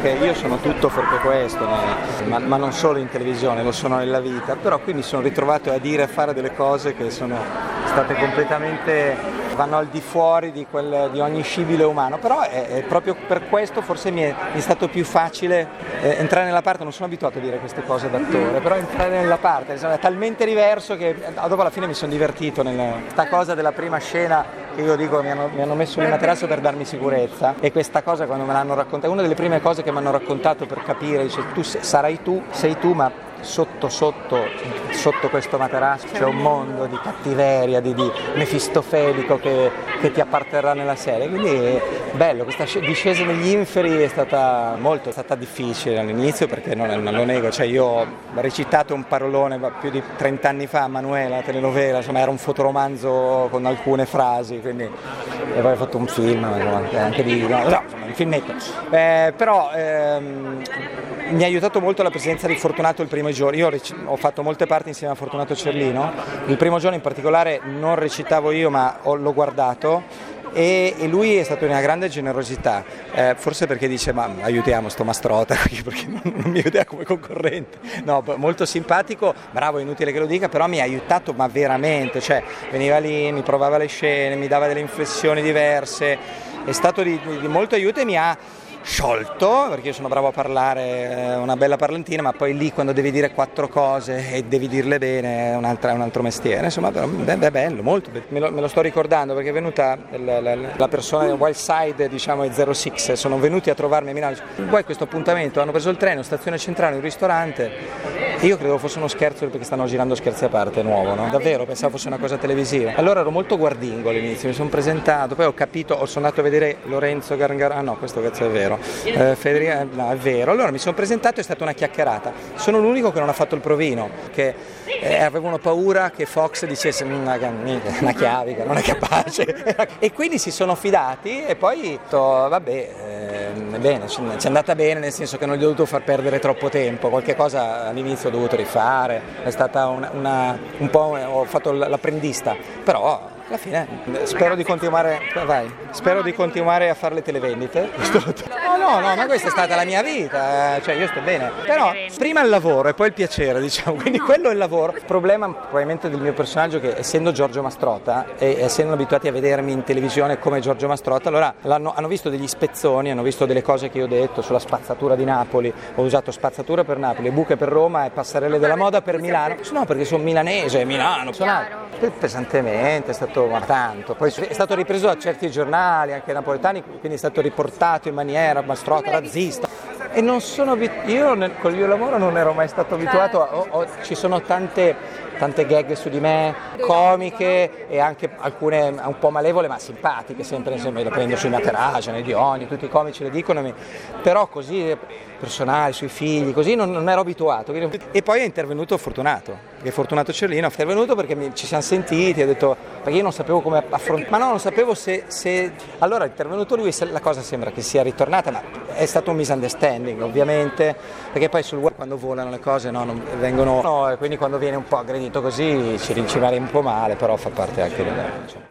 perché io sono tutto fuorché questo, ma non solo in televisione, lo sono nella vita, però qui mi sono ritrovato a dire e a fare delle cose che sono state completamente, vanno al di fuori di ogni scibile umano, però è proprio per questo forse mi è stato più facile entrare nella parte. Non sono abituato a dire queste cose d'attore, però entrare nella parte è talmente diverso che dopo alla fine mi sono divertito questa cosa della prima scena che io dico mi hanno messo il materasso per darmi sicurezza, e questa cosa quando me l'hanno raccontata, una delle prime cose che mi hanno raccontato per capire, dice tu sei tu, ma sotto questo materasso c'è un mondo di cattiveria, di mefistofelico che ti apparterrà nella serie, quindi è bello. Questa discesa negli inferi è stata difficile all'inizio, perché non lo nego, cioè io ho recitato un parolone più di 30 anni fa a Manuela, la telenovela, insomma era un fotoromanzo con alcune frasi, quindi, e poi ho fatto un film anche un filmetto, però mi ha aiutato molto la presenza di Fortunato il primo giorno. Io ho fatto molte parti insieme a Fortunato Cerlino, il primo giorno in particolare non recitavo io ma l'ho guardato, e lui è stato di una grande generosità, forse perché dice ma aiutiamo sto Mastrota perché non mi vedeva come concorrente, no, molto simpatico, bravo, è inutile che lo dica, però mi ha aiutato ma veramente, cioè veniva lì, mi provava le scene, mi dava delle inflessioni diverse, è stato di molto aiuto e mi ha sciolto, perché io sono bravo a parlare, una bella parlantina, ma poi lì quando devi dire 4 cose e devi dirle bene è un altro mestiere, insomma, però è bello, molto bello. Me lo sto ricordando perché è venuta la persona del Wild Side, diciamo, e 06, sono venuti a trovarmi a Milano, poi questo appuntamento, hanno preso il treno, stazione centrale, un ristorante, e io credevo fosse uno scherzo perché stanno girando Scherzi a parte nuovo, no? Davvero, pensavo fosse una cosa televisiva. Allora ero molto guardingo all'inizio, mi sono presentato, poi ho capito, sono andato a vedere Lorenzo Gargarano, no, questo cazzo è vero. Federica, no, è vero. Allora mi sono presentato, è stata una chiacchierata. Sono l'unico che non ha fatto il provino, che avevano paura che Fox dicesse una chiavica, non è capace. E quindi si sono fidati e poi ho detto vabbè, bene, ci è andata bene, nel senso che non gli ho dovuto far perdere troppo tempo. Qualche cosa all'inizio ho dovuto rifare, è stata un po', ho fatto l'apprendista, però alla fine spero di continuare a fare le televendite. No, ma questa è stata la mia vita, cioè io sto bene, però prima il lavoro e poi il piacere, diciamo, quindi quello è il lavoro. Il problema probabilmente del mio personaggio, che essendo Giorgio Mastrota e essendo abituati a vedermi in televisione come Giorgio Mastrota, allora hanno visto degli spezzoni, hanno visto delle cose che io ho detto sulla spazzatura di Napoli, ho usato spazzatura per Napoli, buche per Roma e passerelle della moda per Milano, no, perché sono milanese, Milano, pesantemente, è stato tanto, poi è stato ripreso da certi giornali anche napoletani, quindi è stato riportato in maniera Mastrota razzista, e non sono io col mio lavoro non ero mai stato abituato ci sono tante gag su di me, comiche e anche alcune un po' malevole ma simpatiche, sempre le prendo sui Materagia, nei Dioni, tutti i comici le dicono, però così personali, sui figli, così non ero abituato. E poi è intervenuto Fortunato Cerlino, è intervenuto perché ci siamo sentiti, ha detto, perché io non sapevo come affrontare, ma no, non sapevo se allora è intervenuto lui, la cosa sembra che sia ritornata, ma è stato un misunderstanding ovviamente, perché poi sul web quando volano le cose non vengono, e quindi quando viene un po' aggredito così ci rimane un po' male, però fa parte anche di me.